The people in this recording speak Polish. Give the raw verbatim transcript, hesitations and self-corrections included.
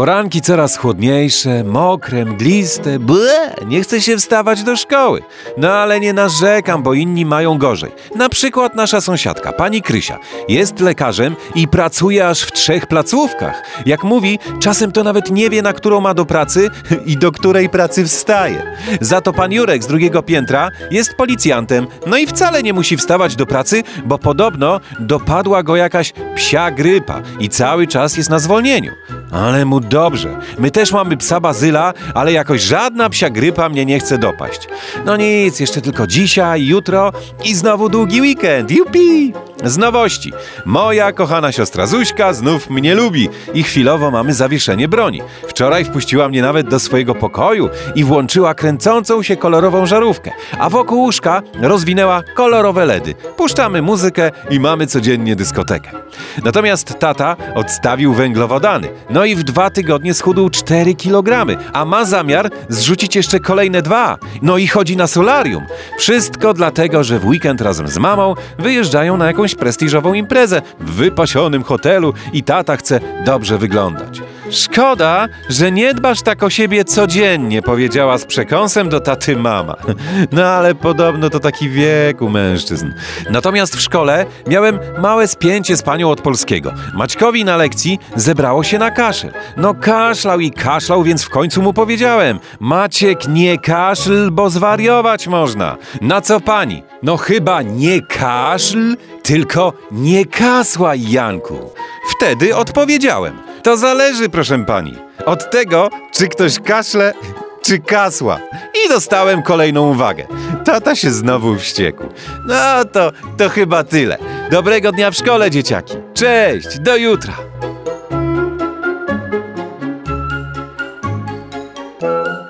Poranki coraz chłodniejsze, mokre, mgliste, ble, nie chce się wstawać do szkoły. No ale nie narzekam, bo inni mają gorzej. Na przykład nasza sąsiadka, pani Krysia, jest lekarzem i pracuje aż w trzech placówkach. Jak mówi, czasem to nawet nie wie, na którą ma do pracy i do której pracy wstaje. Za to pan Jurek z drugiego piętra jest policjantem, no i wcale nie musi wstawać do pracy, bo podobno dopadła go jakaś psia grypa i cały czas jest na zwolnieniu. Ale mu dobrze. My też mamy psa Bazyla, ale jakoś żadna psia grypa mnie nie chce dopaść. No nic, jeszcze tylko dzisiaj, jutro i znowu długi weekend. Jupi! Z nowości. Moja kochana siostra Zuśka znów mnie lubi i chwilowo mamy zawieszenie broni. Wczoraj wpuściła mnie nawet do swojego pokoju i włączyła kręcącą się kolorową żarówkę, a wokół łóżka rozwinęła kolorowe ledy. Puszczamy muzykę i mamy codziennie dyskotekę. Natomiast tata odstawił węglowodany. No i w dwa tygodnie schudł cztery kilogramy, a ma zamiar zrzucić jeszcze kolejne dwa. No i chodzi na solarium. Wszystko dlatego, że w weekend razem z mamą wyjeżdżają na jakąś prestiżową imprezę w wypasionym hotelu i tata chce dobrze wyglądać. Szkoda, że nie dbasz tak o siebie codziennie, powiedziała z przekąsem do taty mama. No ale podobno to taki wiek u mężczyzn. Natomiast w szkole miałem małe spięcie z panią od polskiego. Maćkowi na lekcji zebrało się na kaszel. No kaszlał i kaszlał, więc w końcu mu powiedziałem: Maciek, nie kaszl, bo zwariować można. Na co pani? No chyba nie kaszl, tylko nie kasłaj, Janku. Wtedy odpowiedziałem: to zależy, proszę pani, od tego, czy ktoś kaszle, czy kasła. I dostałem kolejną uwagę. Tata się znowu wściekł. No to, to chyba tyle. Dobrego dnia w szkole, dzieciaki. Cześć, do jutra.